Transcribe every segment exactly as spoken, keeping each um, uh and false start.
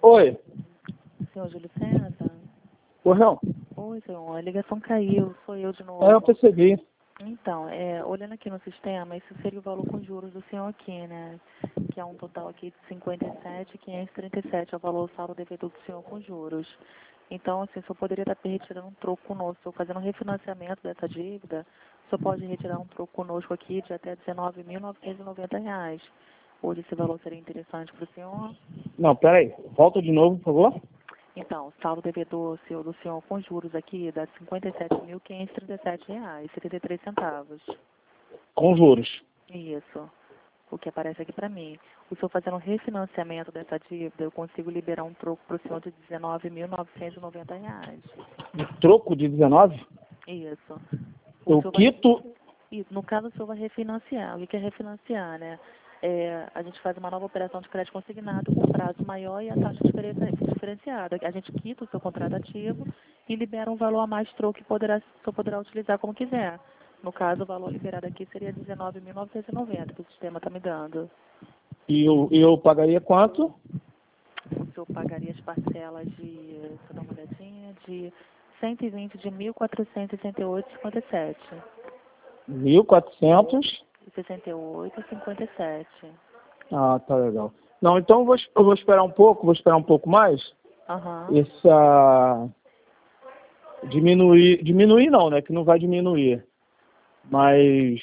Oi. Senhor Júlio César? Oi, não. Oi, senhor. A ligação caiu. Sou eu de novo. É, eu percebi. Então, é, olhando aqui no sistema, esse seria o valor com juros do senhor aqui, né? Que é um total aqui de cinquenta e sete mil quinhentos e trinta e sete, é o valor saldo devedor do senhor com juros. Então, assim, o senhor poderia estar retirando um troco conosco. Se eu fazendo um refinanciamento dessa dívida, o senhor pode retirar um troco conosco aqui de até dezenove mil novecentos e noventa reais. Hoje esse valor seria interessante para o senhor? Não, peraí. Volta de novo, por favor. Então, o saldo devedor seu, do senhor com juros aqui dá cinquenta e sete mil quinhentos e trinta e sete reais e setenta e três centavos. Com juros. Isso. O que aparece aqui para mim. O senhor fazendo um refinanciamento dessa dívida, eu consigo liberar um troco para o senhor de dezenove mil novecentos e noventa reais. Um troco de dezenove? Isso. O Eu senhor vai... quito... Isso. No caso, o senhor vai refinanciar. O que é refinanciar, né? É, a gente faz uma nova operação de crédito consignado com prazo maior e a taxa diferen- diferenciada. A gente quita o seu contrato ativo e libera um valor a mais troco que poderá, o senhor poderá utilizar como quiser. No caso, o valor liberado aqui seria dezenove mil novecentos e noventa, que o sistema está me dando. E eu, eu pagaria quanto? O senhor pagaria as parcelas de, deixa eu dar uma olhadinha, de cento e vinte de mil quatrocentos e sessenta e oito vírgula cinquenta e sete. Mil e quatrocentos. E sessenta e oito vírgula cinquenta e sete. Ah, tá legal. Não, então eu vou, eu vou esperar um pouco, vou esperar um pouco mais. Aham. Essa... Diminuir... Diminuir não, né? Que não vai diminuir. Mas...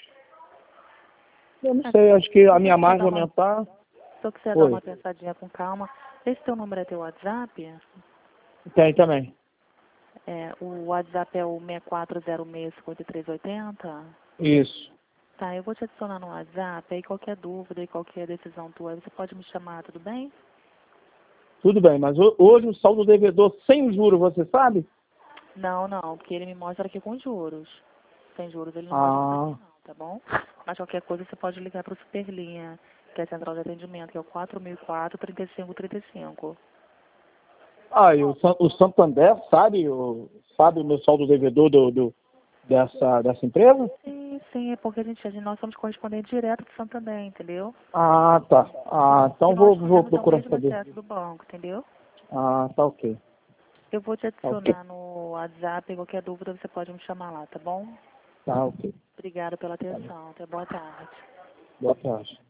Eu não sei, acho que a minha margem vai aumentar. Se eu quiser dar Oi. uma pensadinha com calma, esse teu número é teu WhatsApp? Tem também. É, o WhatsApp é o seis quatro zero seis cinco três oito zero? Isso. Tá, eu vou te adicionar no WhatsApp, aí qualquer dúvida e qualquer decisão tua, você pode me chamar, tudo bem? Tudo bem, mas ho- hoje o saldo devedor sem juros, você sabe? Não, não, porque ele me mostra aqui com juros. Sem juros ele não mostra pra mim Ah, não, tá bom? Mas qualquer coisa você pode ligar para o Superlinha, que é a central de atendimento, que é o quatro mil e quatro, trinta e cinco trinta e cinco. ah e o, San- o Santander sabe o, sabe o meu saldo devedor do, do, dessa, dessa empresa? Sim, sim, é porque a gente, a gente- nós somos correspondentes direto do Santander, entendeu? Ah, tá. Ah, E então nós vou, vou fazemos ao procurar mesmo saber. acesso do banco, entendeu? Ah, tá ok. Eu vou te Tá ok. adicionar no WhatsApp, qualquer dúvida você pode me chamar lá, tá bom? Tá ok. Obrigada pela atenção, até boa tarde. Boa tarde.